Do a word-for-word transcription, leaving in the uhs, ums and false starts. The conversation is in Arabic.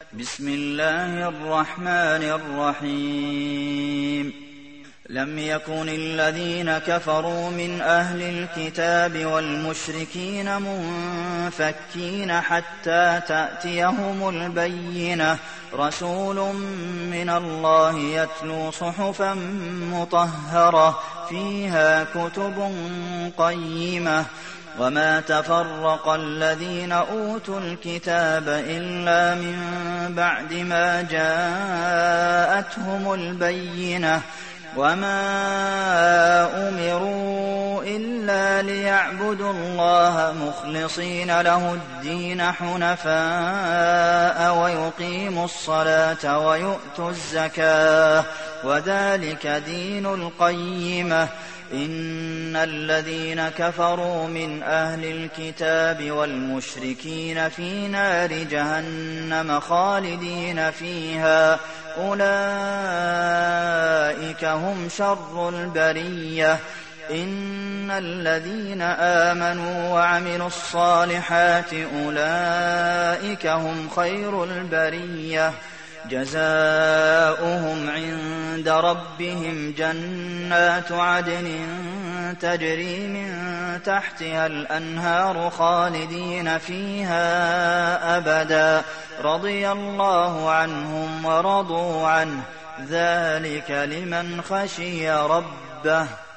بسم الله الرحمن الرحيم لم يكن الذين كفروا من أهل الكتاب والمشركين منفكين حتى تأتيهم البينة رسول من الله يتلو صحفا مطهرة فيها كتب قيمة وما تفرق الذين أوتوا الكتاب إلا من بعد ما جاءتهم البينة وما أمروا إلا ليعبدوا الله مخلصين له الدين حنفاء ويقيموا الصلاة ويؤتوا الزكاة وذلك دين القيمة إن الذين كفروا من أهل الكتاب والمشركين في نار جهنم خالدين فيها أولئك هم شر البرية إن الذين آمنوا وعملوا الصالحات أولئك هم خير البرية جزاؤهم عند ربهم جنات عدن تجري من تحتها الأنهار خالدين فيها أبدا رضي الله عنهم ورضوا عنه ذلك لمن خشي ربه